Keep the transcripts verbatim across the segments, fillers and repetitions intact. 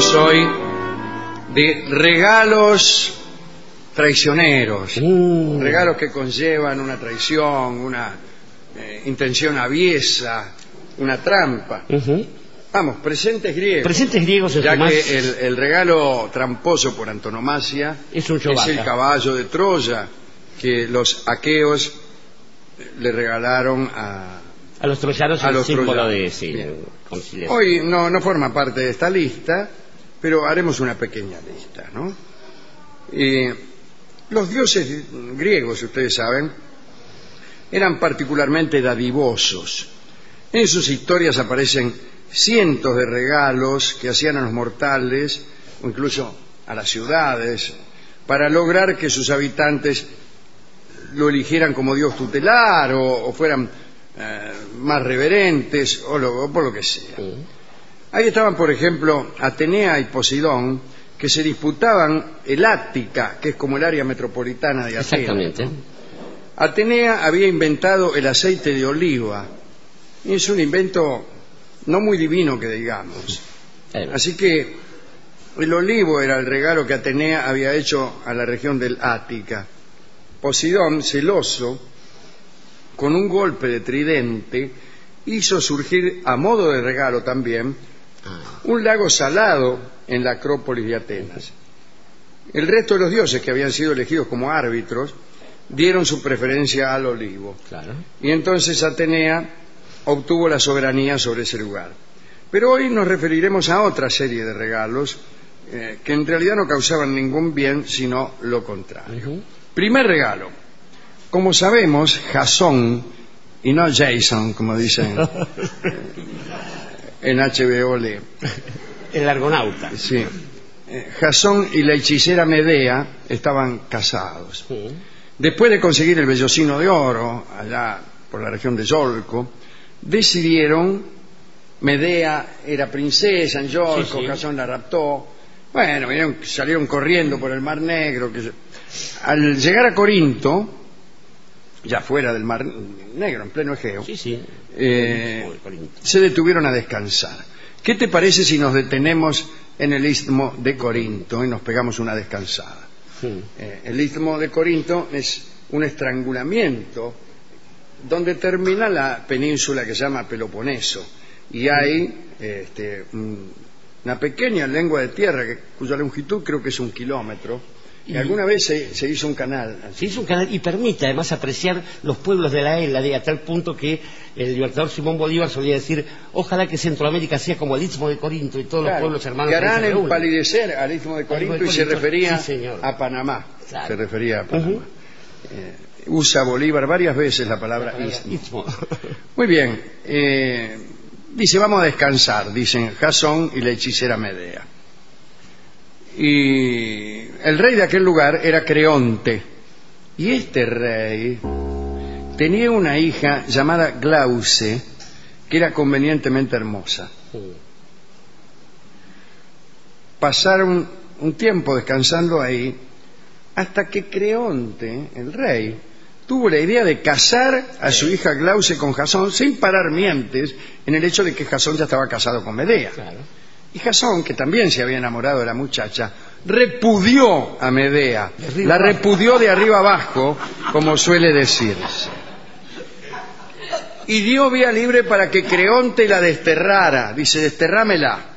hablaremos hoy de regalos traicioneros, Mm. regalos que conllevan una traición, una eh, intención aviesa, una trampa. Ujú. Vamos, presentes griegos. Presentes griegos en Ya su más- que el, el regalo tramposo por antonomasia Es un es Chewbacca. el caballo de Troya que los aqueos le regalaron a... A los troyanos A el los símbolo troyanos. de sí, Bien. conciliación. Hoy no, no forma parte de esta lista, pero haremos una pequeña lista, ¿no? Eh, los dioses griegos, ustedes saben, eran particularmente dadivosos. En sus historias aparecen cientos de regalos que hacían a los mortales, o incluso a las ciudades, para lograr que sus habitantes lo eligieran como dios tutelar o, o fueran eh, más reverentes o, lo, o por lo que sea. Sí. Ahí estaban, por ejemplo, Atenea y Poseidón, que se disputaban el Ática, que es como el área metropolitana de Atenas. Exactamente. Atenea había inventado el aceite de oliva, y es un invento no muy divino que digamos. Eh, Así que el olivo era el regalo que Atenea había hecho a la región del Ática. Poseidón, celoso, con un golpe de tridente, hizo surgir a modo de regalo también ah, un lago salado en la Acrópolis de Atenas. El resto de los dioses que habían sido elegidos como árbitros dieron su preferencia al olivo. claro. Y entonces Atenea obtuvo la soberanía sobre ese lugar. Pero hoy nos referiremos a otra serie de regalos eh, que en realidad no causaban ningún bien, sino lo contrario. Ujú. Primer regalo. Como sabemos, Jasón, y no Jason, como dicen en H B O L. El argonauta. Sí. Eh, Jasón y la hechicera Medea estaban casados. Sí. Después de conseguir el vellocino de oro, allá por la región de Yolco, decidieron, Medea era princesa en Yolco, Sí, sí. Jasón la raptó, bueno, vinieron- salieron corriendo por el Mar Negro. Que, al llegar a Corinto, ya fuera del Mar Negro, en pleno Egeo, Sí, sí. eh, Muy Corinto. se detuvieron a descansar. ¿Qué te parece si nos detenemos en el istmo de Corinto y nos pegamos una descansada? Sí. Eh, el istmo de Corinto es un estrangulamiento donde termina la península que se llama Peloponeso y hay este, un- una pequeña lengua de tierra que, cuya longitud creo que es un kilómetro y, Y- alguna vez se, se hizo un canal así. Se hizo un canal y permite además apreciar los pueblos de la Hélade a tal punto que el libertador Simón Bolívar solía decir: ojalá que Centroamérica sea como el Istmo de Corinto y todos los Claro, pueblos hermanos que ahí harán se reúnen. empalidecer al istmo de Corinto, Al istmo de y se Corinto, refería sí, señor. a Panamá. Claro. Se refería a Panamá. Ujú. Eh, usa Bolívar varias veces la palabra, La palabra istmo. istmo. Muy bien. eh, dice, vamos a descansar, dicen Jasón y la hechicera Medea. Y el rey de aquel lugar era Creonte. Y este rey tenía una hija llamada Glauce, que era convenientemente hermosa. Sí. Pasaron un tiempo descansando ahí hasta que Creonte, el rey, tuvo la idea de casar a su hija Glauce con Jasón sin parar mientes en el hecho de que Jasón ya estaba casado con Medea. Claro. Y Jasón, que también se había enamorado de la muchacha, repudió a Medea, De arriba la abajo. repudió de arriba abajo, como suele decirse. Y dio vía libre para que Creonte la desterrara. Dice, desterrámela.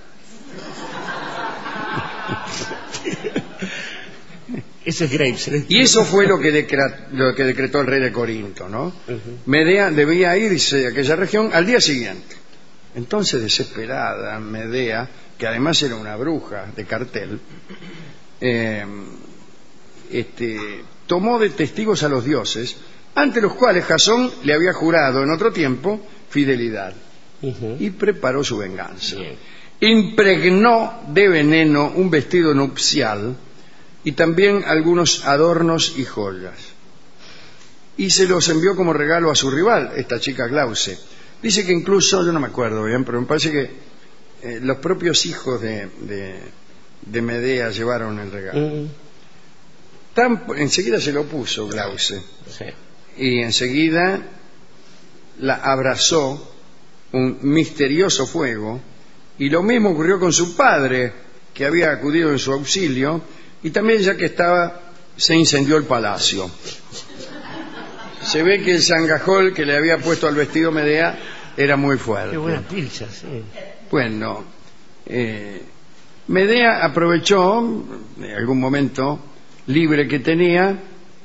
Ese es Graves. ¿eh? Y eso fue lo que, decra- lo que decretó el rey de Corinto, ¿no? Ujú. Medea debía irse a aquella región al día siguiente. Entonces, desesperada, Medea, que además era una bruja de cartel, eh, este, tomó de testigos a los dioses, ante los cuales Jasón le había jurado en otro tiempo fidelidad, Ujú. y preparó su venganza. Bien. Impregnó de veneno un vestido nupcial y también algunos adornos y joyas. Y se los envió como regalo a su rival, esta chica Glauce. Dice que incluso, yo no me acuerdo bien, pero me parece que eh, los propios hijos de, de, de Medea llevaron el regalo. Mm, Tan, enseguida se lo puso Glauce sí. y enseguida la abrazó un misterioso fuego, y lo mismo ocurrió con su padre, que había acudido en su auxilio, y también ya que estaba, se incendió el palacio. Se ve que el zangajol que le había puesto al vestido Medea era muy fuerte. Qué buenas pilchas, sí. Bueno, eh, Medea aprovechó en algún momento libre que tenía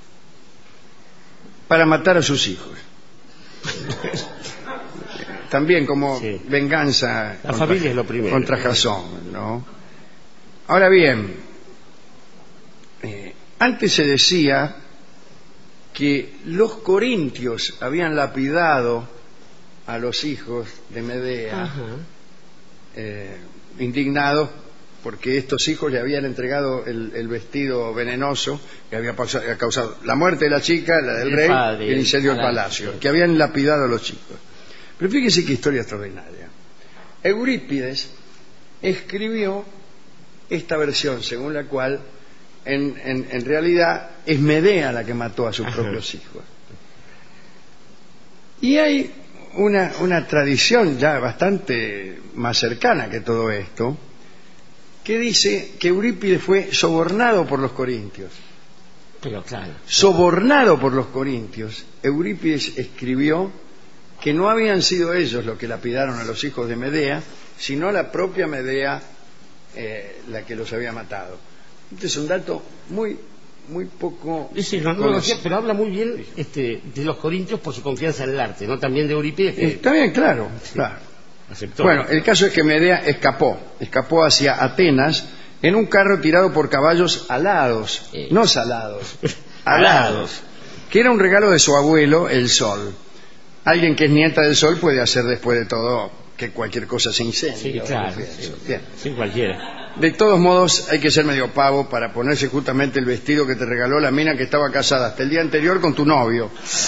para matar a sus hijos. También como sí. venganza la contra, familia es lo primero, contra Jasón, ¿no? Ahora bien, eh, antes se decía que los corintios habían lapidado a los hijos de Medea, eh, indignados porque estos hijos le habían entregado el, el vestido venenoso que había causado la muerte de la chica, la del el rey padre, y el incendio del palacio, que habían lapidado a los chicos. Pero fíjese qué historia extraordinaria. Eurípides escribió esta versión según la cual en, en, en realidad es Medea la que mató a sus Ajá. propios hijos. Y hay una, una tradición ya bastante más cercana que todo esto, que dice que Eurípides fue sobornado por los corintios. Pero claro. Sobornado por los corintios, Eurípides escribió que no habían sido ellos los que lapidaron a los hijos de Medea, sino la propia Medea eh, la que los había matado. Este es un dato muy muy poco sí, no, no lo sé, pero habla muy bien este, de los corintios por su confianza en el arte, no también de Eurípides que... Está bien, claro, sí. claro. Aceptó. Bueno, el caso es que Medea escapó, escapó hacia Atenas en un carro tirado por caballos alados, eh. no salados, alados, que era un regalo de su abuelo, el Sol. Alguien que es nieta del Sol puede hacer después de todo que cualquier cosa se incendie. Sí, claro, sí, Bien. sí, cualquiera. De todos modos, hay que ser medio pavo para ponerse justamente el vestido que te regaló la mina que estaba casada hasta el día anterior con tu novio.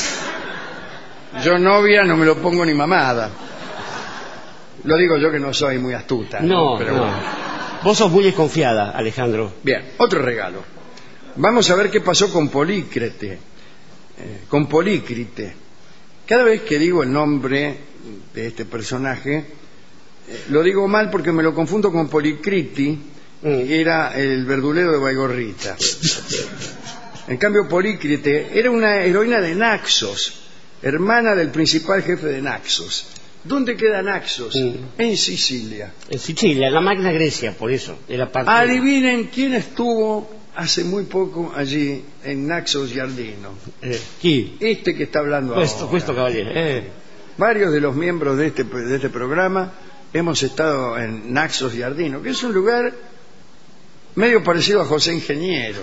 Yo novia no me lo pongo ni mamada. Lo digo yo que no soy muy astuta. No, ¿no? Pero no. Bueno. Vos sos muy desconfiada, Alejandro. Bien, otro regalo. Vamos a ver qué pasó con Polícrete. Eh, con Polícrite. Cada vez que digo el nombre de este personaje, eh, lo digo mal porque me lo confundo con Policriti, que era el verdulero de Baigorrita. En cambio, Polícrite era una heroína de Naxos, hermana del principal jefe de Naxos. ¿Dónde queda Naxos? Mm. En Sicilia. En Sicilia, en la Magna Grecia, por eso. Era parte Adivinen quién estuvo hace muy poco allí, en Naxos Giardino. Eh, ¿Quién? Este que está hablando questo, ahora. Questo caballero. Eh. Varios de los miembros de este, de este programa hemos estado en Naxos Giardino, que es un lugar medio parecido a José Ingeniero.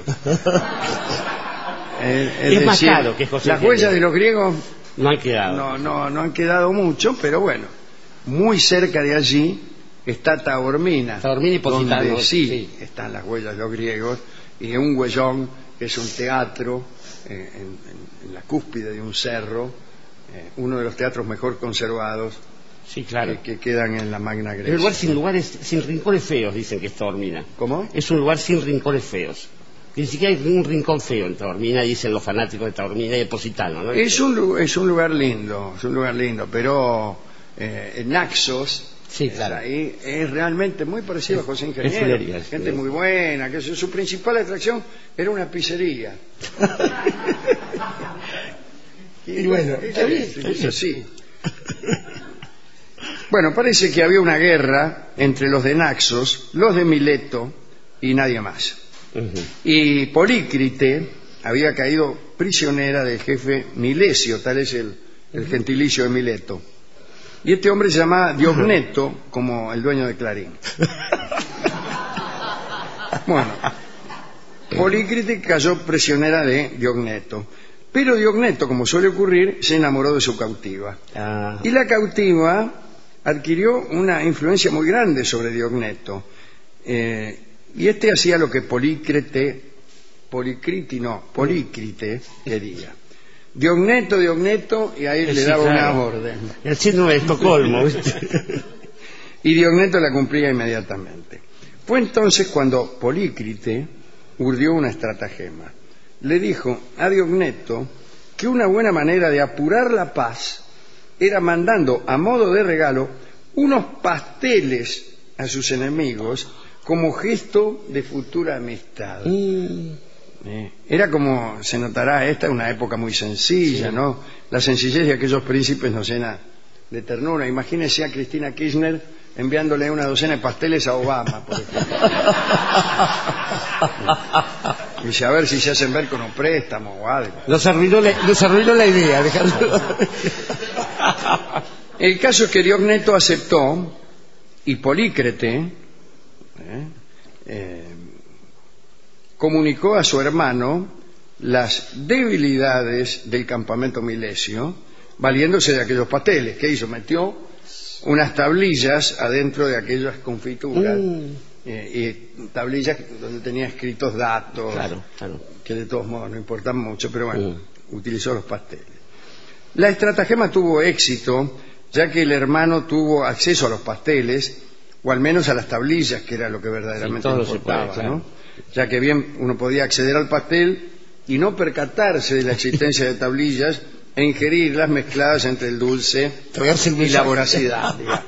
eh, es, es decir, más caro que José Las Ingeniero. huellas de los griegos no han quedado. No, no, no han quedado mucho, pero bueno, muy cerca de allí está Taormina. Taormina y Positano. Donde sí, sí están las huellas de los griegos, y un huellón que es un teatro eh, en, en, en la cúspide de un cerro, eh, uno de los teatros mejor conservados. Sí, claro. Que, que quedan en la Magna Grecia. Es un lugar sin lugares, sin rincones feos, dicen que es Taormina. ¿Cómo? Es un lugar sin rincones feos. Ni siquiera hay un rincón feo en Taormina, dicen los fanáticos de Taormina y de Positano, ¿no? Es un, es un lugar lindo, es un lugar lindo, pero eh, en Naxos, sí, claro. ahí es realmente muy parecido a José Ingeniero. Es gente sí. muy buena, que su, su principal atracción era una pizzería. y, y bueno, está bien, es así. Bueno, parece que había una guerra entre los de Naxos, los de Mileto y nadie más. Uh-huh. Y Polícrite había caído prisionera del jefe Milesio, tal es el, el gentilicio de Mileto. Y este hombre se llamaba Diogneto, uh-huh. como el dueño de Clarín. Bueno, Polícrite cayó prisionera de Diogneto. Pero Diogneto, como suele ocurrir, se enamoró de su cautiva. Uh-huh. Y la cautiva adquirió una influencia muy grande sobre Diogneto. Eh, Y este hacía lo que Polícrete, Policriti no, Polícrite quería. Diogneto, Diogneto, y ahí sí, le daba claro. una orden. El síndrome de Estocolmo. Y Diogneto la cumplía inmediatamente. Fue entonces cuando Polícrite urdió una estratagema. Le dijo a Diogneto que una buena manera de apurar la paz era mandando a modo de regalo unos pasteles a sus enemigos como gesto de futura amistad. Mm. Eh, Era como, se notará, esta es una época muy sencilla, Sí. ¿no? La sencillez de aquellos príncipes nos llena de ternura. Imagínese a Cristina Kirchner enviándole una docena de pasteles a Obama, por ejemplo. Dice, a ver si se hacen ver con un préstamo o algo. Nos arruinó la, nos arruinó la idea, dejando... El caso es que Diogneto aceptó y Polícrete eh, eh, comunicó a su hermano las debilidades del campamento milesio, valiéndose de aquellos pasteles. ¿Qué hizo? Metió unas tablillas adentro de aquellas confituras, Mm. eh, y tablillas donde tenía escritos datos, Claro, claro. que de todos modos no importan mucho, pero bueno, Mm. utilizó los pasteles. La estratagema tuvo éxito, ya que el hermano tuvo acceso a los pasteles, o al menos a las tablillas, que era lo que verdaderamente Sí, todo se importaba, puede, claro. ¿no? Ya que bien uno podía acceder al pastel y no percatarse de la existencia de tablillas e ingerirlas mezcladas entre el dulce Tragarse el y la mensaje. voracidad, digamos.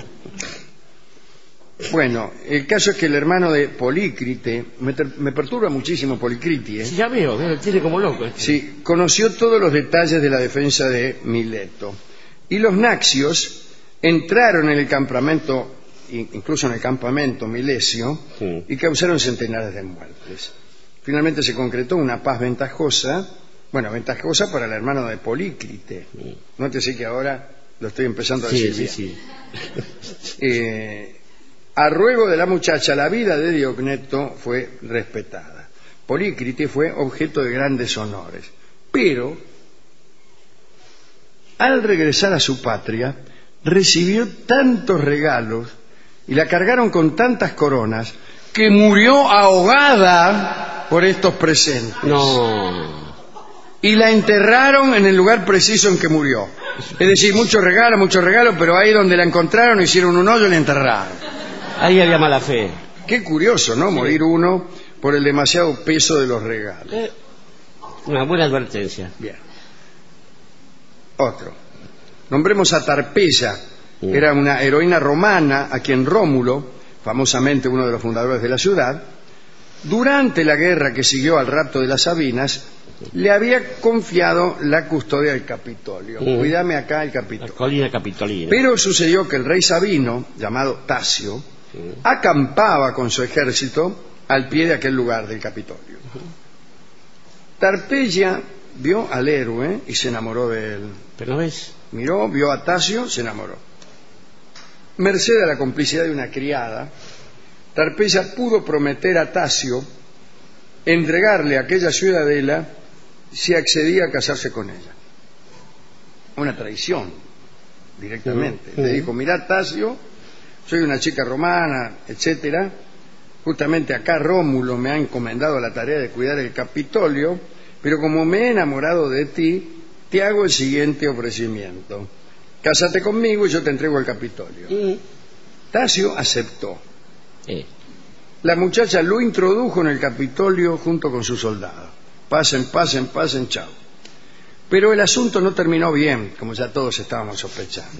Bueno, el caso es que el hermano de Polícrite, me, ter- me perturba muchísimo Policriti, ¿eh? Sí, ya veo, veo, tiene como loco. este. Sí, conoció todos los detalles de la defensa de Mileto. Y los naxios entraron en el campamento, incluso en el campamento milesio, Sí. y causaron centenares de muertes. Finalmente se concretó una paz ventajosa, bueno, ventajosa para el hermano de Polícrite. Nótese que ahora lo estoy empezando a Sí, decir sí, bien. sí. Eh, a ruego de la muchacha, la vida de Diogneto fue respetada. Polícrite fue objeto de grandes honores. Pero, al regresar a su patria, recibió tantos regalos y la cargaron con tantas coronas que murió ahogada por estos presentes. No. Y la enterraron en el lugar preciso en que murió. Es decir, muchos regalos, muchos regalos, pero ahí donde la encontraron hicieron un hoyo y la enterraron. Ahí había mala fe. Qué curioso, ¿no? Morir uno por el demasiado peso de los regalos. Eh, una buena advertencia. Bien. Otro. Nombremos a Tarpeya. Mm. Era una heroína romana a quien Rómulo, famosamente uno de los fundadores de la ciudad, durante la guerra que siguió al rapto de las Sabinas, le había confiado la custodia del Capitolio. Mm. Cuídame acá el La Capitolio. colina capitolina. Pero sucedió que el rey Sabino, llamado Tasio, acampaba con su ejército al pie de aquel lugar del Capitolio. Tarpeya vio al héroe y se enamoró de él. ¿Pero no ves? Miró, vio a Tasio, se enamoró. Merced a la complicidad de una criada, Tarpeya pudo prometer a Tasio entregarle aquella ciudadela si accedía a casarse con ella. Una traición, directamente. Mm. Le dijo, mirá, Tasio, soy una chica romana, etcétera. Justamente acá Rómulo me ha encomendado la tarea de cuidar el Capitolio, pero como me he enamorado de ti, te hago el siguiente ofrecimiento. Cásate conmigo y yo te entrego el Capitolio. Mm. Tasio aceptó. Eh. La muchacha lo introdujo en el Capitolio junto con sus soldados. Pasen, pasen, pasen, chao. Pero el asunto no terminó bien, como ya todos estábamos sospechando.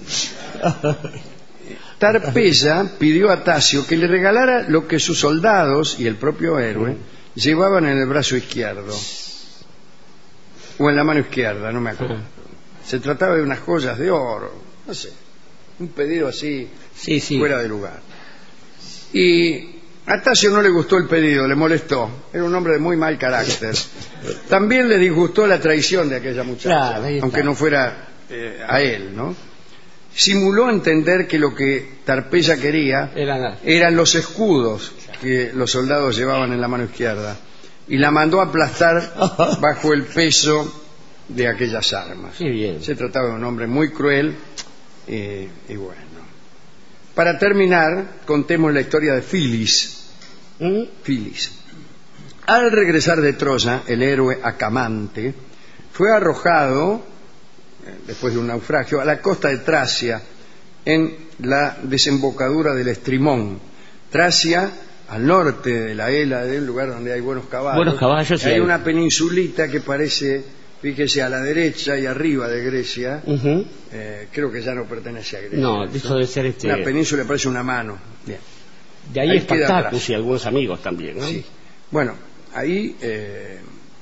Tarpeya pidió a Tasio que le regalara lo que sus soldados y el propio héroe llevaban en el brazo izquierdo. O en la mano izquierda, no me acuerdo. Se trataba de unas joyas de oro, no sé. Un pedido así, Sí, sí. fuera de lugar. Y a Tasio no le gustó el pedido, le molestó. Era un hombre de muy mal carácter. También le disgustó la traición de aquella muchacha, Claro, ahí está. aunque no fuera eh, a él, ¿no? Simuló entender que lo que Tarpeya quería Era nada. eran los escudos que los soldados llevaban en la mano izquierda y la mandó a aplastar bajo el peso de aquellas armas. Qué bien. Se trataba de un hombre muy cruel eh, y bueno. Para terminar, contemos la historia de Filis. Mm. Filis. Al regresar de Troya, el héroe Acamante fue arrojado, eh, después de un naufragio, a la costa de Tracia, en la desembocadura del Estrimón. Tracia, al norte de la Hélade, un lugar donde hay buenos caballos. Buenos caballos, sí. Hay una peninsulita que parece, fíjese, a la derecha y arriba de Grecia. Ujú. Eh, creo que ya no pertenece a Grecia. No, esto debe ser este... La península parece una mano. Bien. De ahí, ahí Espartacus y algunos amigos también, ¿no? Sí. Bueno, ahí eh,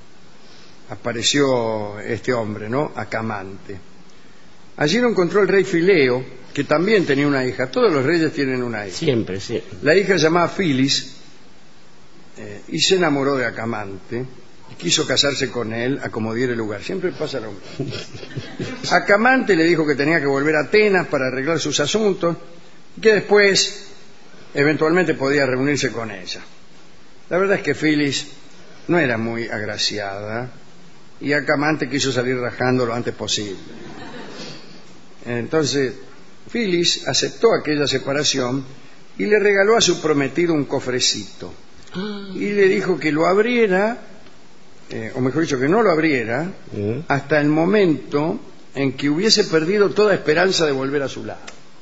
apareció este hombre, ¿no? Acamante. Allí lo encontró el rey Fileo, que también tenía una hija. Todos los reyes tienen una hija. Siempre, sí. La hija se llamaba Filis eh, y se enamoró de Acamante y quiso casarse con él a como diera lugar. Siempre pasa lo mismo. Acamante le dijo que tenía que volver a Atenas para arreglar sus asuntos y que después eventualmente podía reunirse con ella. La verdad es que Filis no era muy agraciada y Acamante quiso salir rajando lo antes posible. Entonces Filis aceptó aquella separación y le regaló a su prometido un cofrecito y le dijo que lo abriera, eh, o mejor dicho, que no lo abriera hasta el momento en que hubiese perdido toda esperanza de volver a su lado.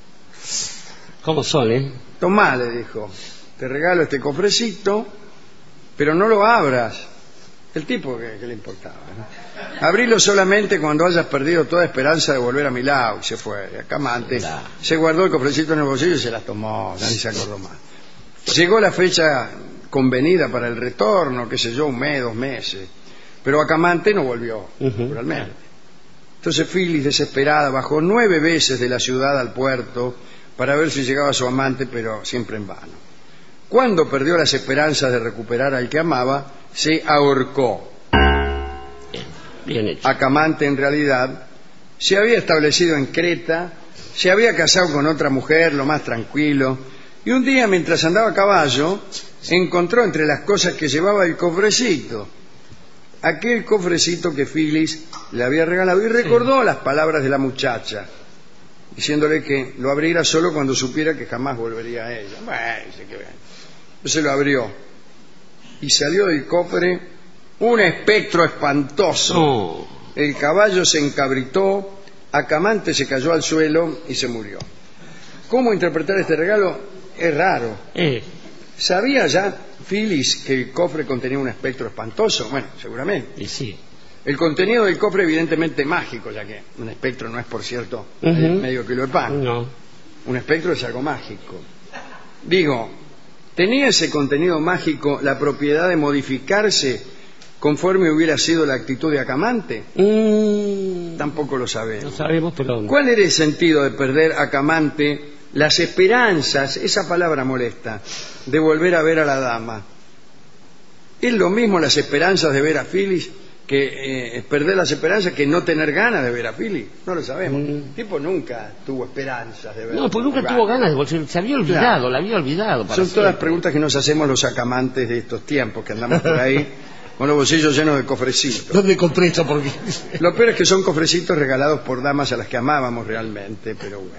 ¿Cómo son, eh? Tomá, le dijo, te regalo este cofrecito, pero no lo abras. El tipo que, que le importaba, ¿no? Abrilo solamente cuando hayas perdido toda esperanza de volver a mi lado. Y se fue. Acamante claro. Se guardó el cofrecito en el bolsillo y se las tomó, nadie se acordó más. Llegó la fecha convenida para el retorno, qué sé yo, un mes, dos meses, pero Acamante no volvió, uh-huh. naturalmente. Entonces Filis, desesperada, bajó nueve veces de la ciudad al puerto para ver si llegaba su amante, pero siempre en vano. Cuando perdió las esperanzas de recuperar al que amaba, se ahorcó. Bien, bien hecho. Acamante, en realidad, se había establecido en Creta, se había casado con otra mujer, lo más tranquilo, y un día, mientras andaba a caballo, encontró entre las cosas que llevaba el cofrecito, aquel cofrecito que Filis le había regalado, y recordó sí. las palabras de la muchacha, diciéndole que lo abriera solo cuando supiera que jamás volvería a ella. Bueno, dice que bien. Entonces lo abrió y salió del cofre un espectro espantoso. Oh. El caballo se encabritó, Acamante se cayó al suelo y se murió. ¿Cómo interpretar este regalo? Es raro. Eh. ¿Sabía ya Filis que el cofre contenía un espectro espantoso? Bueno, seguramente. Y sí. El contenido del cofre evidentemente mágico, ya que un espectro no es, por cierto, uh-huh. medio kilo de pan. No. Un espectro es algo mágico. Digo, ¿tenía ese contenido mágico la propiedad de modificarse conforme hubiera sido la actitud de Acamante? Mm. Tampoco lo sabemos. No sabemos, pero... ¿Cuál era el sentido de perder Acamante las esperanzas, esa palabra molesta, de volver a ver a la dama? ¿Es lo mismo las esperanzas de ver a Filis que eh, perder las esperanzas que no tener ganas de ver a Filis? No lo sabemos. Mm. El tipo nunca tuvo esperanzas de ver. No, pues nunca ganas. tuvo ganas de volver. Se había olvidado, claro. la había olvidado. Para Son siempre. todas preguntas que nos hacemos los acamantes de estos tiempos, que andamos por ahí con los bolsillos llenos de cofrecitos. ¿Dónde encontré esto? Porque... Lo peor es que son cofrecitos regalados por damas a las que amábamos realmente, pero bueno.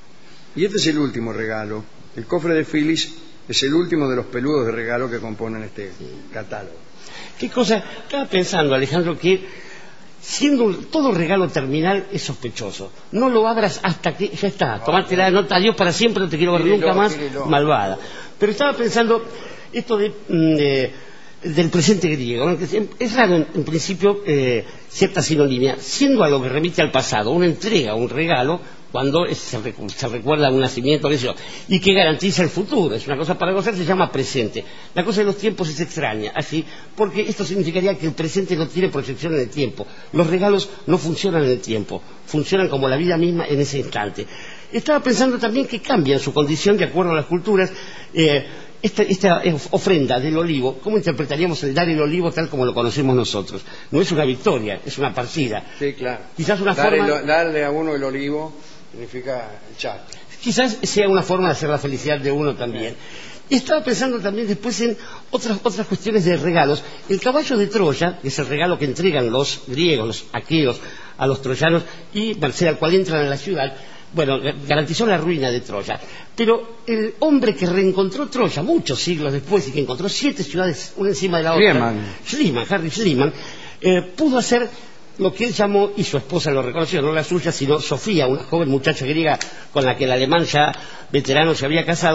Y este es el último regalo. El cofre de Filis es el último de los peludos de regalo que componen este catálogo. ¿Qué cosa? Estaba pensando, Alejandro, que siendo un, todo regalo terminal es sospechoso. No lo abras hasta que ya está. No, tomarte la nota, adiós para siempre, no te quiero ver nunca más, quírelo. Malvada. Pero estaba pensando esto de, de del presente griego, ¿no? Que es raro en, en principio eh, cierta sinonimia, siendo algo que remite al pasado, una entrega, un regalo, cuando es, se, recu se recuerda un nacimiento, qué sé yo, y que garantiza el futuro, es una cosa para gozar, se llama presente. La cosa de los tiempos es extraña, así, porque esto significaría que el presente no tiene proyección en el tiempo. Los regalos no funcionan en el tiempo, funcionan como la vida misma en ese instante. Estaba pensando también que cambian su condición de acuerdo a las culturas. eh, Esta, esta ofrenda del olivo, ¿cómo interpretaríamos el dar el olivo tal como lo conocemos nosotros? No es una victoria, es una partida. Sí, claro. Quizás una darle, forma... darle a uno el olivo significa echar. Quizás sea una forma de hacer la felicidad de uno también. Y estaba pensando también después en otras, otras cuestiones de regalos. El caballo de Troya, que es el regalo que entregan los griegos, los aqueos, a los troyanos, y Marcela, al cual entran en la ciudad, bueno, garantizó la ruina de Troya. Pero el hombre que reencontró Troya muchos siglos después y que encontró siete ciudades una encima de la otra, Schliemann, Schliemann Harry Schliemann, eh, pudo hacer lo que él llamó, y su esposa lo reconoció, no la suya, sino Sofía, una joven muchacha griega con la que el alemán ya veterano se había casado,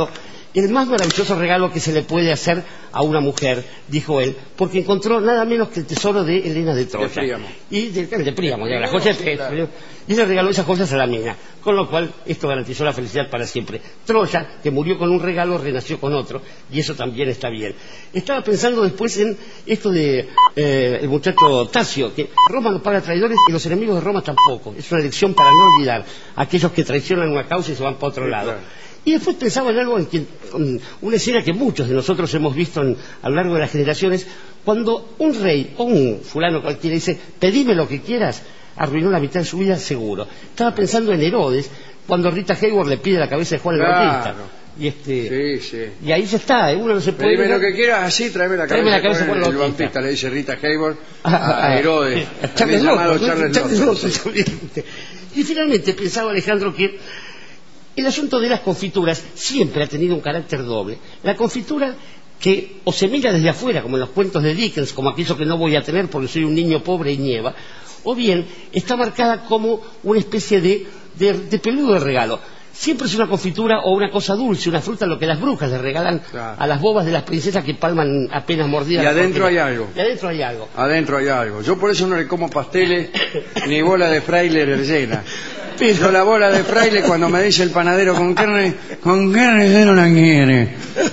el más maravilloso regalo que se le puede hacer a una mujer, dijo él, porque encontró nada menos que el tesoro de Helena de Troya. De Príamo. Y de, de Príamo, de la joya, claro. Y le regaló esas joyas a la mina, con lo cual esto garantizó la felicidad para siempre. Troya, que murió con un regalo, renació con otro, y eso también está bien. Estaba pensando después en esto de eh, el muchacho Tasio, que Roma no paga traidores y los enemigos de Roma tampoco. Es una lección para no olvidar a aquellos que traicionan una causa y se van para otro lado. Y después pensaba en algo, en que, una escena que muchos de nosotros hemos visto en, a lo largo de las generaciones, cuando un rey o un fulano cualquiera dice, pedime lo que quieras, arruinó la mitad de su vida seguro. Estaba pensando en Herodes, cuando Rita Hayworth le pide la cabeza de Juan el Claro. Bautista. Y, este, Sí, sí. y ahí ya está, uno no se puede... Pedime lo que quieras, así, tráeme la cabeza, Tráeme la cabeza de Juan el Bautista. Bautista, le dice Rita Hayworth a Herodes, a Charles también llamado Lotto, Charles Charles Lotto, Lotto, sí. obviamente. Y finalmente pensaba Alejandro que el asunto de las confituras siempre ha tenido un carácter doble. La confitura que o se mira desde afuera, como en los cuentos de Dickens, como aquello que no voy a tener porque soy un niño pobre y nieva, o bien está marcada como una especie de, de, de peludo de regalo. Siempre es una confitura o una cosa dulce, una fruta, lo que las brujas le regalan Claro. a las bobas de las princesas que palman apenas mordidas. Y la adentro cortina. hay algo. Y adentro hay algo. Adentro hay algo. Yo por eso no le como pasteles ni bola de fraile rellena. Yo la bola de fraile, cuando me dice el panadero con carne, con carne yo no la quiere.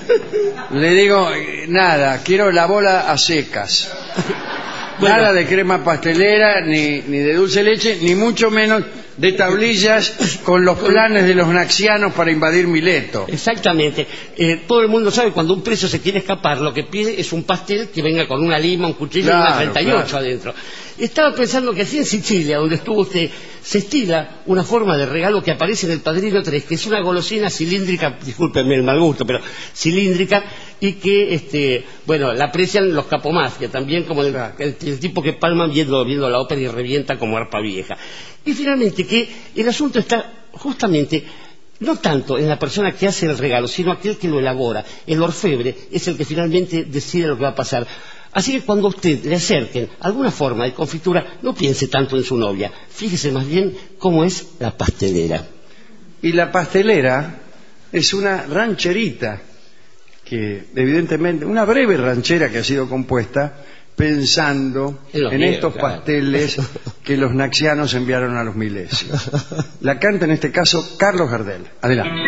Le digo, eh, nada, quiero la bola a secas. Bueno. Nada de crema pastelera, ni, ni de dulce leche, ni mucho menos de tablillas con los planes de los naxianos para invadir Mileto. Exactamente. Eh, todo el mundo sabe cuando un preso se quiere escapar, lo que pide es un pastel que venga con una lima, un cuchillo Claro, y una treinta y ocho claro. adentro. Estaba pensando que así en Sicilia, donde estuvo usted, se estila una forma de regalo que aparece en El Padrino tres, que es una golosina cilíndrica, discúlpenme el mal gusto, pero cilíndrica, y que, este, bueno, la aprecian los capomafia, también como el, Claro. el, el tipo que palma viendo, viendo la ópera y revienta como arpa vieja. Y finalmente que el asunto está justamente no tanto en la persona que hace el regalo, sino aquel que lo elabora. El orfebre es el que finalmente decide lo que va a pasar. Así que cuando a usted le acerquen alguna forma de confitura, no piense tanto en su novia, fíjese más bien cómo es la pastelera. Y la pastelera es una rancherita, que evidentemente, una breve ranchera que ha sido compuesta pensando En los en griegos, estos claro. pasteles que los naxianos enviaron a los milesios. La canta en este caso Carlos Gardel. Adelante.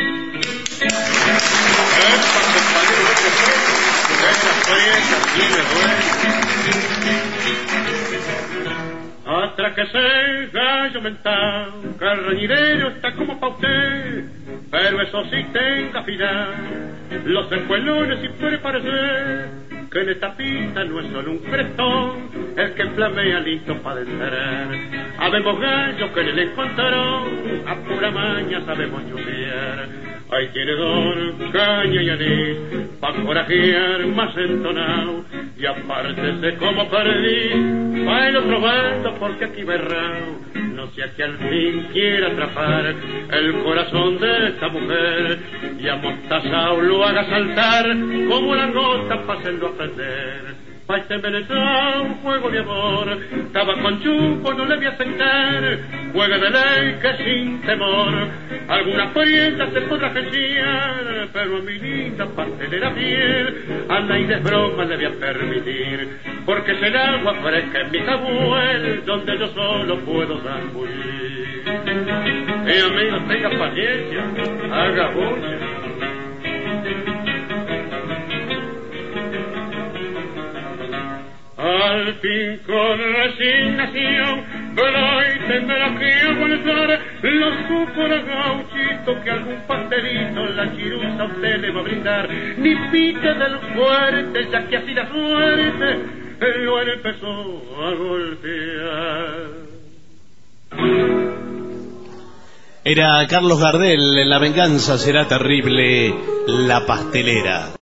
Atráquese, gallo mental, que el reñidero está como pa' usted, pero eso sí tenga final, los escuelones y prepárese, que en esta pista no es solo un crestón, el que flamea listo para descerar. Habemos gallos que en el encontraron, a pura maña sabemos chulear. Ahí tiene don, caña y anís, pa' corajear más entonado, y apártese como perdí, pa' el otro bando porque aquí berrao, no sea que al fin quiera atrapar el corazón de esta mujer, y amostazao lo haga saltar, como la gota pa' hacerlo aprender. Pa' este envenenado un juego de amor, estaba con chupo, no le voy a aceptar, juega de ley que sin temor, alguna parienta se podrá gestiar, pero a mi linda pastelera fiel, a nadie de broma le voy a permitir, porque es el agua fresca en mi cabuel, donde yo solo puedo zambullir. Eh, amigo, tenga paciencia, haga bulla. Al fin con resignación, y tendrá que aguantar los cúpulas gauchitos que algún pastelito la chirusa a usted le va a brindar. Ni pite del fuerte, ya que así la suerte lo empezó a golpear. Era Carlos Gardel en La venganza será terrible, la pastelera.